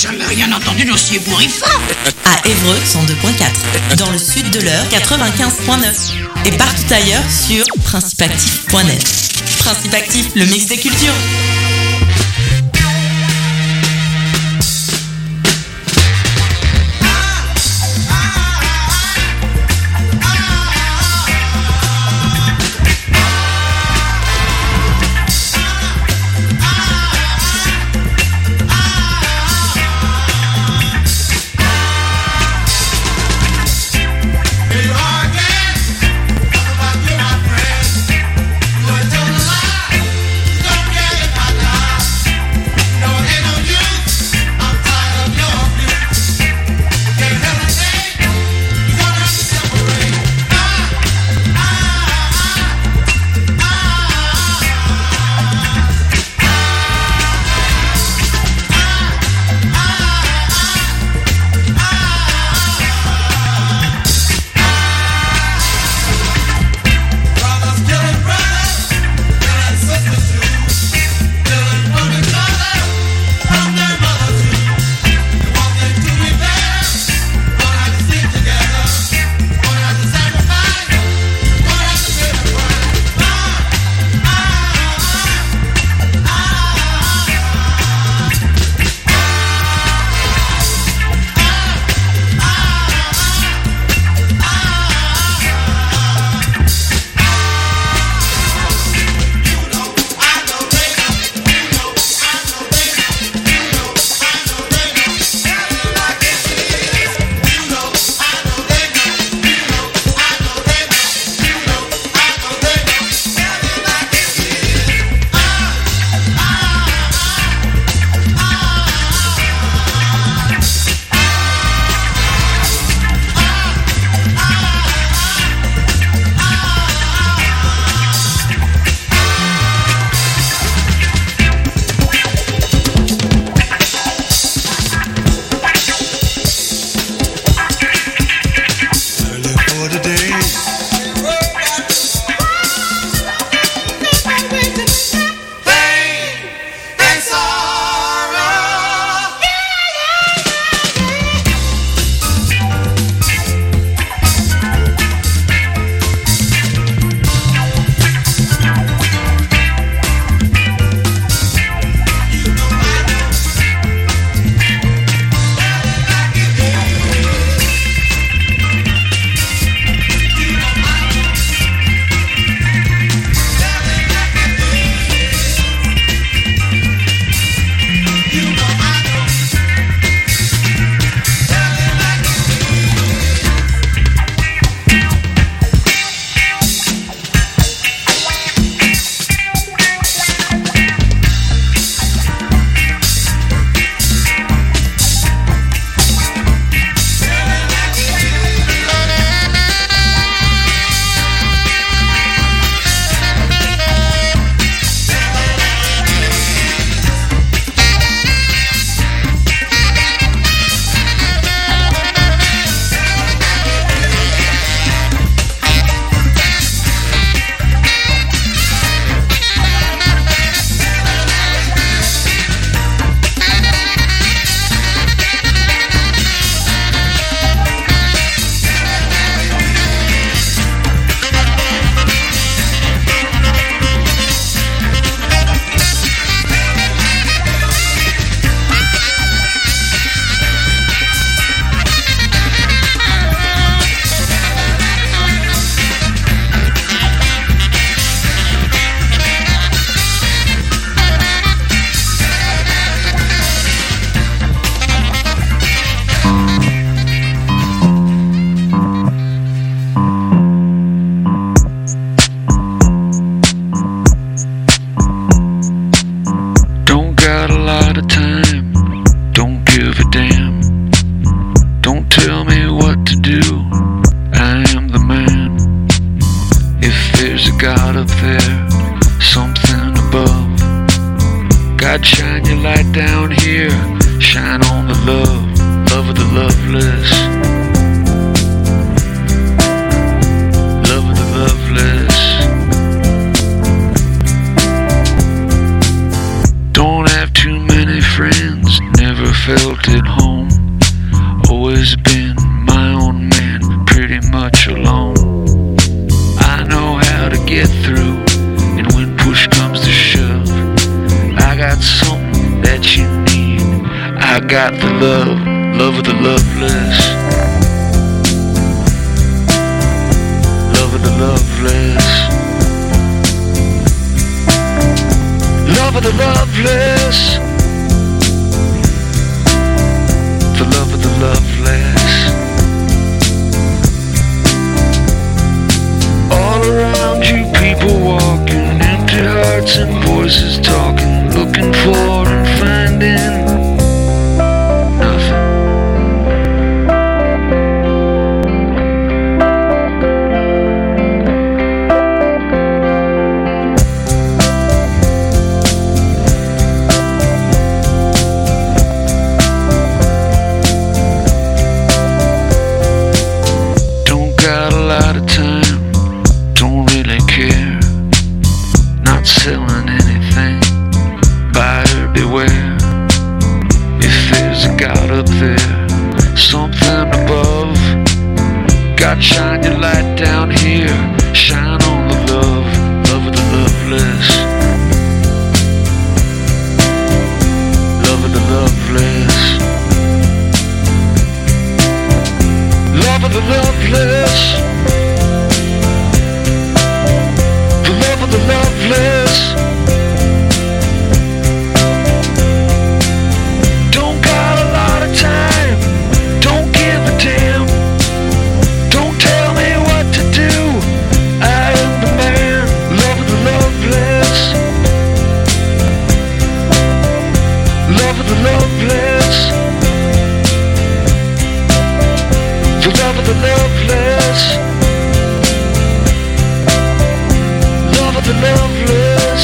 jamais rien entendu d'aussi ébouriffant. À Évreux, 102.4. Dans le sud de l'Eure, 95.9. Et partout ailleurs sur principeactif.net. Principe Actif, le mix des cultures. God, shine your light down here. Shine on the love, love of the loveless. Love of the loveless. Don't have too many friends, never felt it got the love, love of the loveless. Love of the loveless. Love of the loveless. The love of the loveless. All around you people walking, empty hearts and voices talking, looking for and finding nothing. Don't got a lot of time, don't really care, not selling anything, buyer beware. If there's a God up there, something above, God shine your light down here, shine on the love, love of the loveless. Love of the loveless. Love of the loveless. The love of the loveless. Don't got a lot of time, don't give a damn, don't tell me what to do, I am the man. Love of the loveless. Love of the loveless. The love of the loveless. Love of the loveless.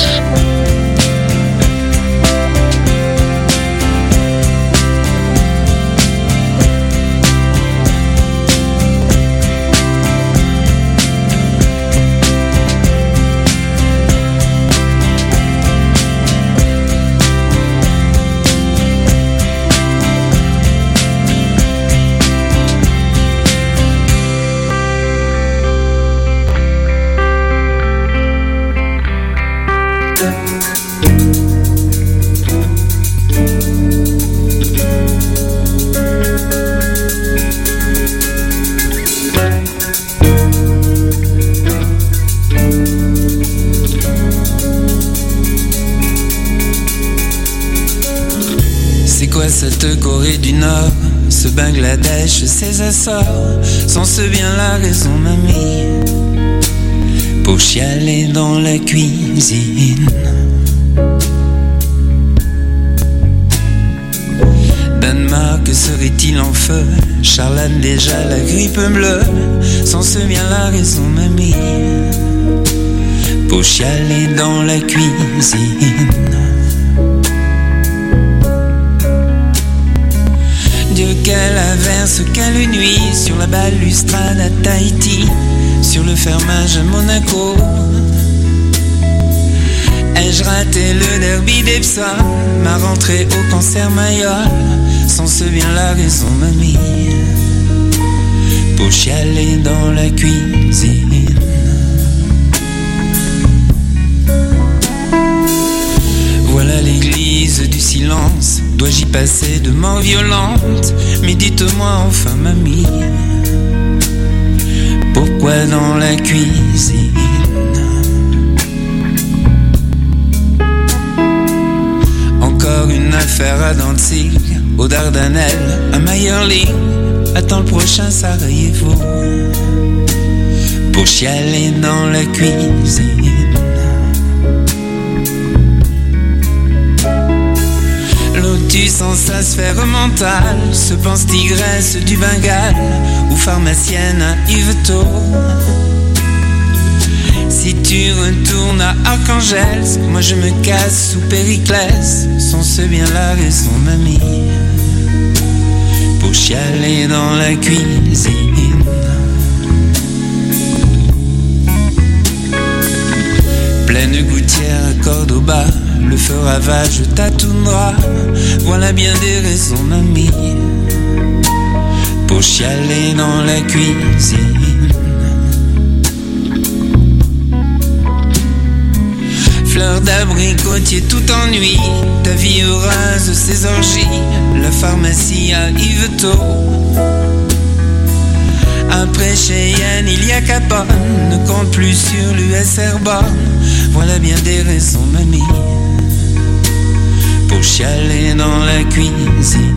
C'est quoi cette Corée du Nord, ce Bangladesh, ces Açores, sans ce bien la raison mamie, pour chialer dans la cuisine. Danemark serait-il en feu, Charlane déjà la grippe bleue, sans ce bien la raison mamie, pour chialer dans la cuisine. Dieu, quelle averse, quelle nuit, sur la balustrade à Tahiti, sur le fermage à Monaco. Ai-je raté le derby d'Epsom, ma rentrée au concert Mayol, sans ce bien la raison mamie, pour chialer dans la cuisine. Voilà l'église du silence, dois-je y passer de mort violente? Mais dites-moi enfin mamie, pourquoi dans la cuisine? Encore une affaire à Danzig, aux Dardanelles, à Mayerling, attends le prochain Sarajevo, pour chialer dans la cuisine. Lotus en sa sphère mentale, se pense tigresse du Bengale, ou pharmacienne à Yvetot. Si tu retournes à Archangels, moi je me casse sous Périclès, sans ce bien la raison mamie, pour chialer dans la cuisine. Pleine gouttière à Cordoba, le feu ravage ta toundra. Voilà bien des raisons mamie, pour chialer dans la cuisine. Fleur l'abricotier tout ennui. Ta vie heureuse, ses orgies, la pharmacie à Yvetot. Après Cheyenne, il y a Capone, ne compte plus sur l'USR Born. Voilà bien des raisons, mamie, pour chialer dans la cuisine.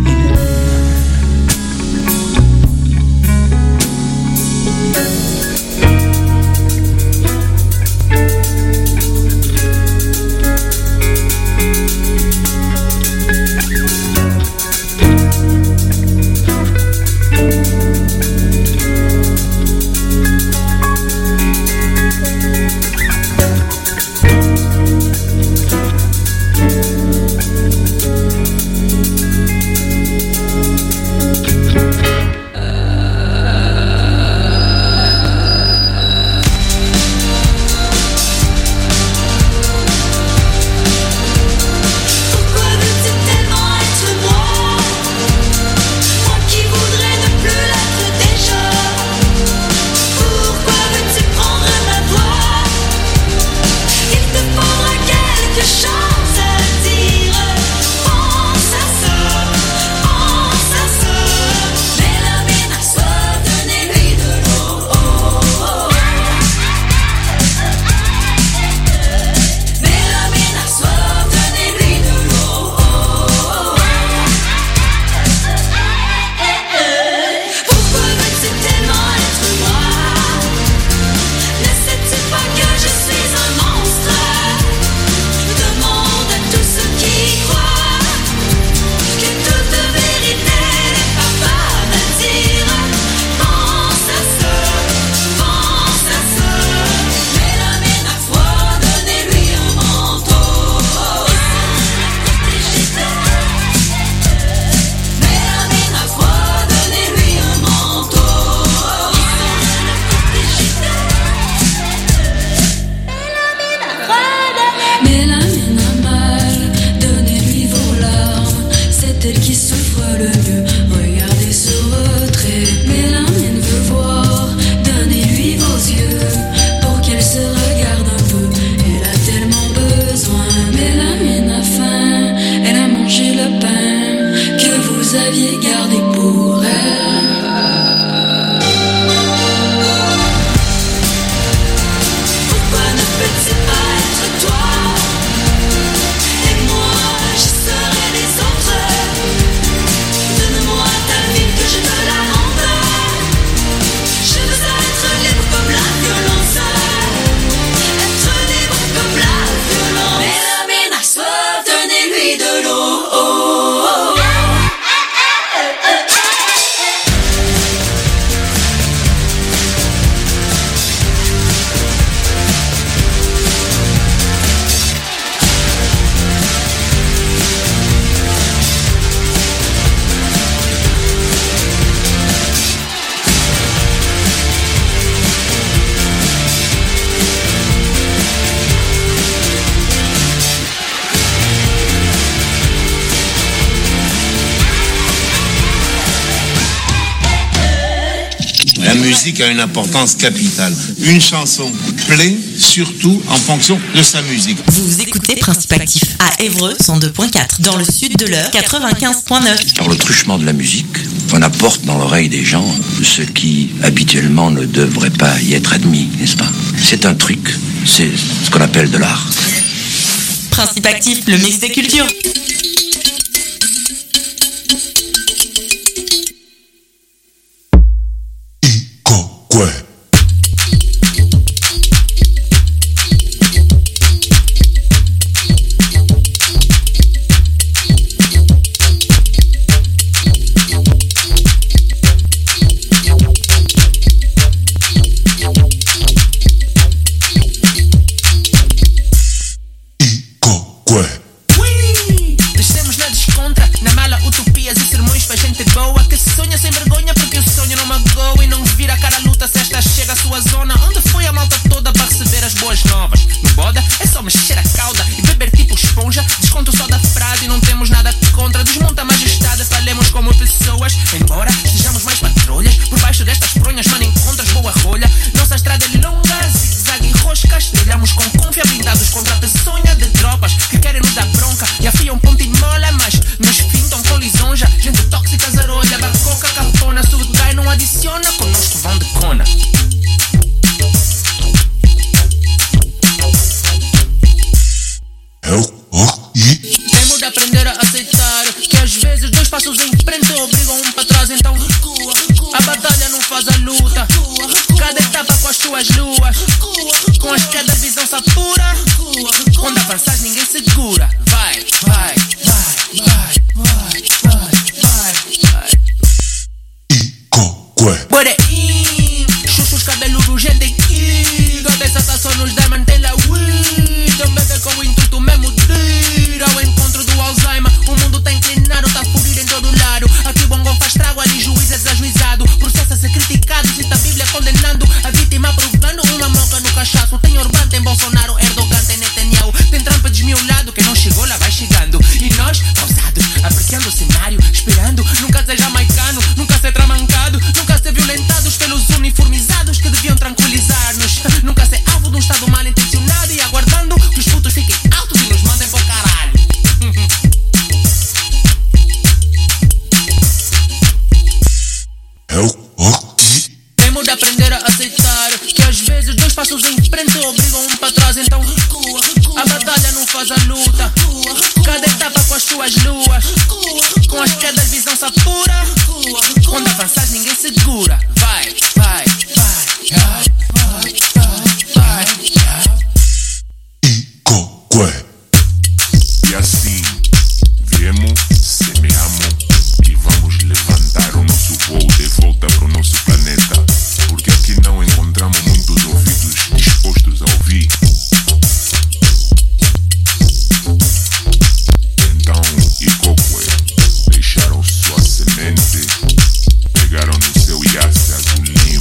musique a une importance capitale. Une chanson plaît surtout en fonction de sa musique. Vous écoutez Principe Actif à Évreux 102.4, dans le sud de l'heure 95.9. Par le truchement de la musique, on apporte dans l'oreille des gens ce qui habituellement ne devrait pas y être admis, n'est-ce pas? C'est un truc, c'est ce qu'on appelle de l'art. Principe Actif, le mix des cultures. Trilhamos com confiança, blindados contra a peçonha de tropa. Com a escada a visão se apura. Quando avanças ninguém segura. Vai, vai, vai, vai, vai, vai, vai, vai. Bora, chuchos cabeludos, gente que cabeça tá só nos dá, mantém lá weed. Um bebê com o intuito mesmo de ir ao encontro do Alzheimer. O mundo tá inclinado, tá fudido em todo lado. Aqui o bongo faz trago, ali juiz é desajuizado. Processo a ser criticado, cita a Bíblia condenando. A vítima provando uma moca no cachaço. Tem Orbán, tem Bolsonaro, Erdogan, tem Netanyahu. Tem Trump desmiolado, quem não chegou lá vai chegando. E nós, pausados, apreciando o cenário, esperando. Nunca ser jamaicano, nunca ser tramancado, nunca ser violentados pelos uniformizados que deviam tranquilizar-nos. Nunca ser alvo de um estado mal intencionado e aguardando que os putos fiquem altos e nos mandem para o caralho. Temos de aprender a aceitar que às vezes 2 passos em frente obrigam um para trás. Então recua, recua. A batalha não faz a luta. Cada etapa com as suas luas. Com as quedas visão se apura. Quando avanças ninguém segura. Vai, vai, vai, vai, vai, vai, vai. E assim viemos, semeamos e vamos levantar o nosso voo de volta para o nosso planeta. Porque aqui não encontramos muitos ouvidos dispostos a ouvir. Então, Ikokwe deixaram sua semente, pegaram no seu iate azulinho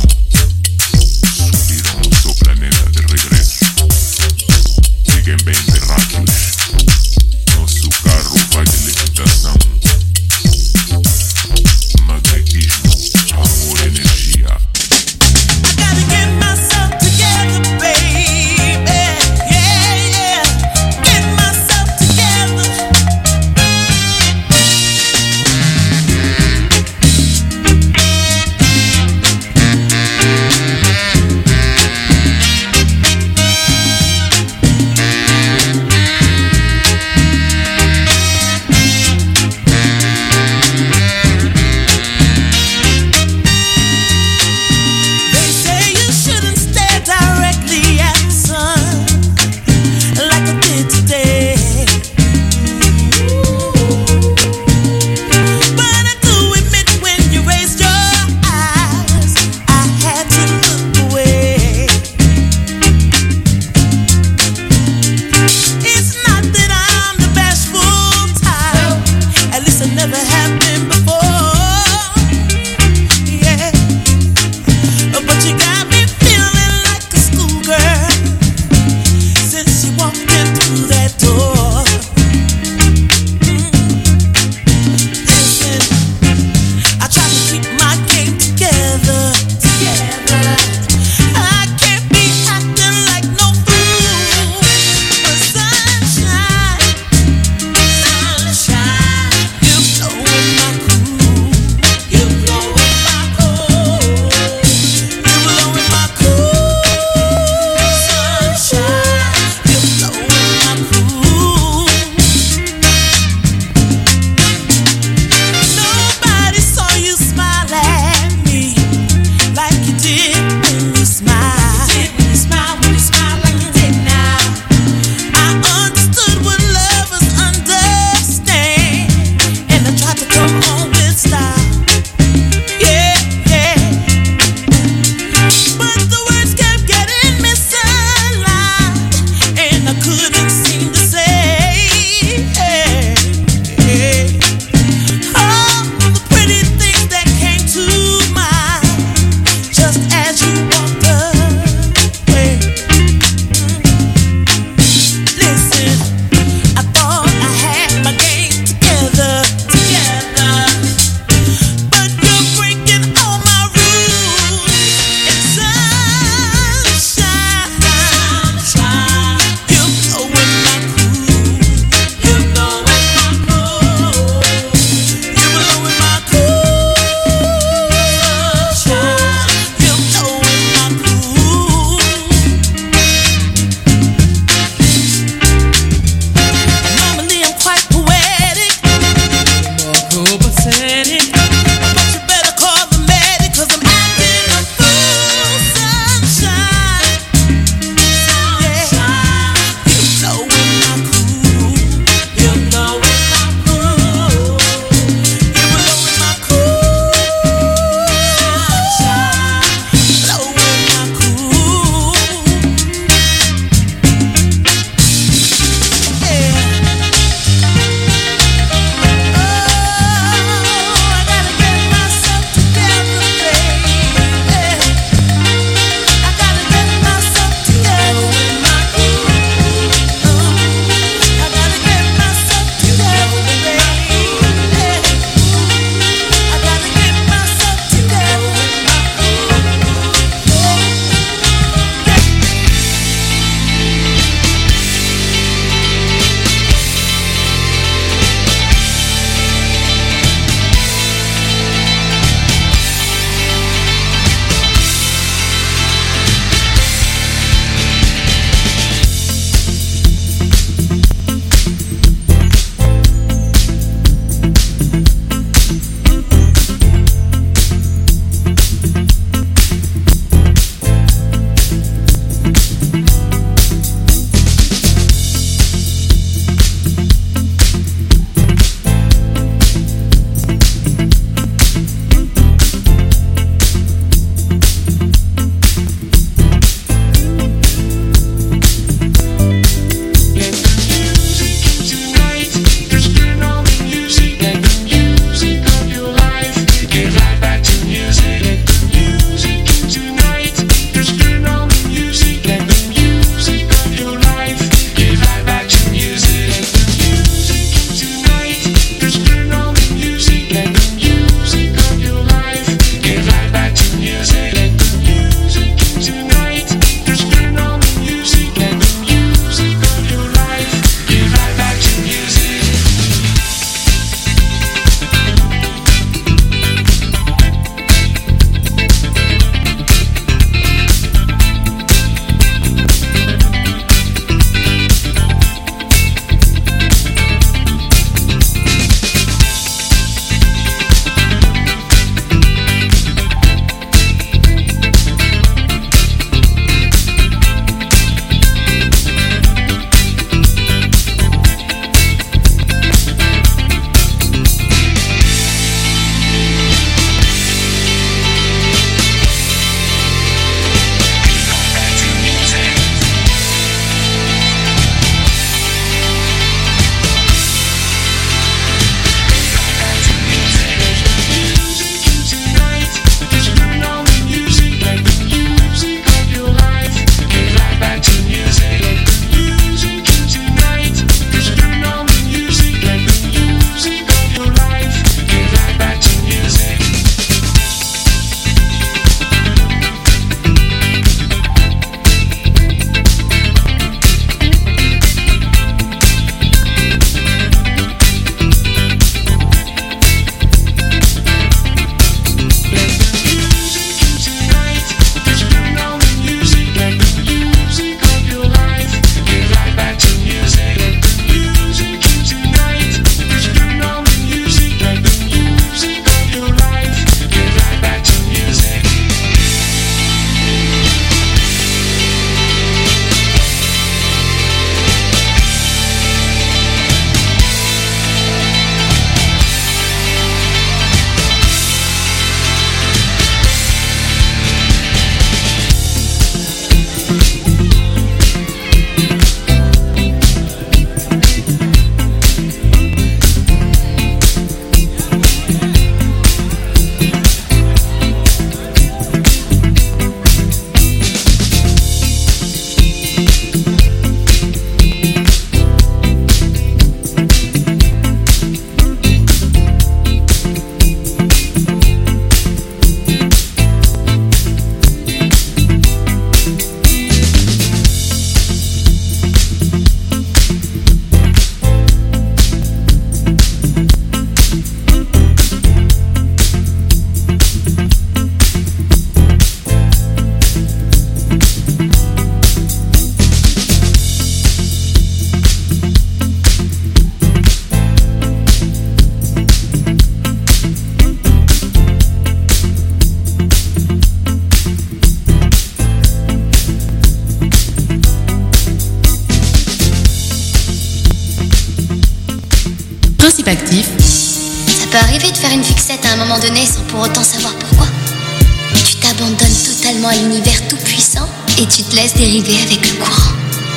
Principe actif. Ça peut arriver de faire une fixette à un moment donné sans pour autant savoir pourquoi. Tu t'abandonnes totalement à l'univers tout puissant et tu te laisses dériver avec le courant.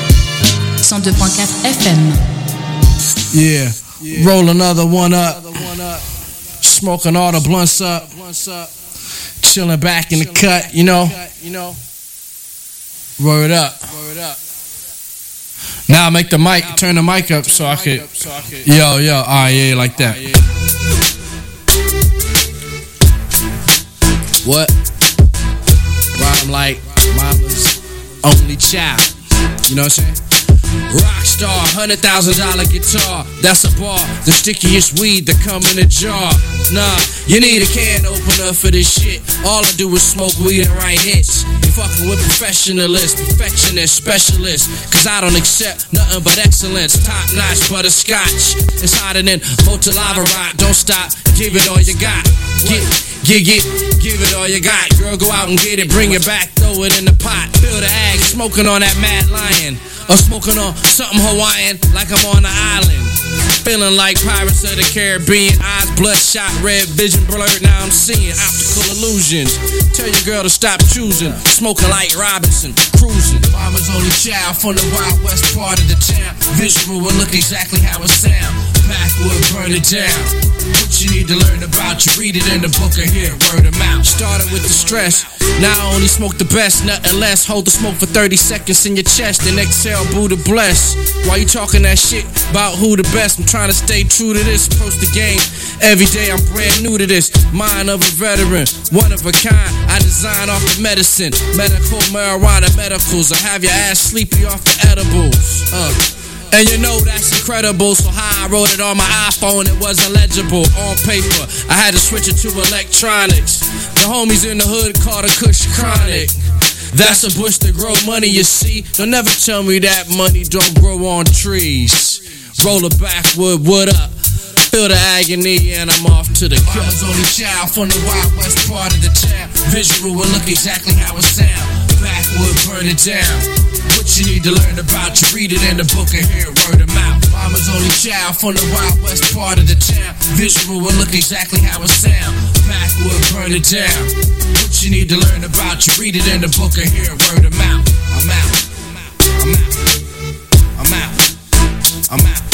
102.4 FM. Yeah, roll another one up. Smoking all the blunts up. Chilling back in the cut, you know. Word up. Now I make the mic, turn the mic up so I could. Yo, alright, yeah, like that. What? Rhyme like mama's only child. You know what I'm saying? Rockstar, $100,000 guitar. That's a bar. The stickiest weed that come in a jar. Nah, you need a can opener for this shit. All I do is smoke weed and write hits. You fucking with professionalists, perfectionists, specialists. Cause I don't accept nothing but excellence. Top notch butterscotch. It's hotter than molten lava rock. Don't stop, give it all you got. Give it all you got. Girl, go out and get it, bring it back, throw it in the pot. Fill the ag, smoking on that Mad Lion. Or smoking on something Hawaiian, like I'm on the island. Feeling like Pirates of the Caribbean. Eyes bloodshot, red vision blurred. Now I'm seeing optical illusions. Tell your girl to stop choosing. Smoking like Robinson, cruising. Mama's only child from the Wild West part of the town. Visual will look exactly how it sound. Backwood, burn it down. What you need to learn about, you read it in the book or hear word of mouth. Started with the stress. Now I only smoke the best, nothing less. Hold the smoke for 30 seconds in your chest, then exhale, Buddha bless. Why you talking that shit about who the best? I'm trying to stay true to this, approach the game. Every day I'm brand new to this. Mind of a veteran, one of a kind. I design off the medicine, medical marijuana medicals. I have your ass sleepy off the edibles. And you know that's incredible. So how I wrote it on my iPhone, it wasn't legible on paper. I had to switch it to electronics. The homies in the hood called a Kush Chronic. That's a bush to grow money, you see. Don't never tell me that money don't grow on trees. Roll a backwood, wood up. Feel the agony and I'm off to the cut. Mama's only child from the Wild West part of the town. Visual will look exactly how it sound. Backwood, burn it down. What you need to learn about, you read it in the book and hear word of mouth. Mama's only child from the Wild West part of the town. Visual will look exactly how it sound. Backwood, burn it down. What you need to learn about, you read it in the book and hear word of mouth. I'm out. I'm out. I'm out. I'm out.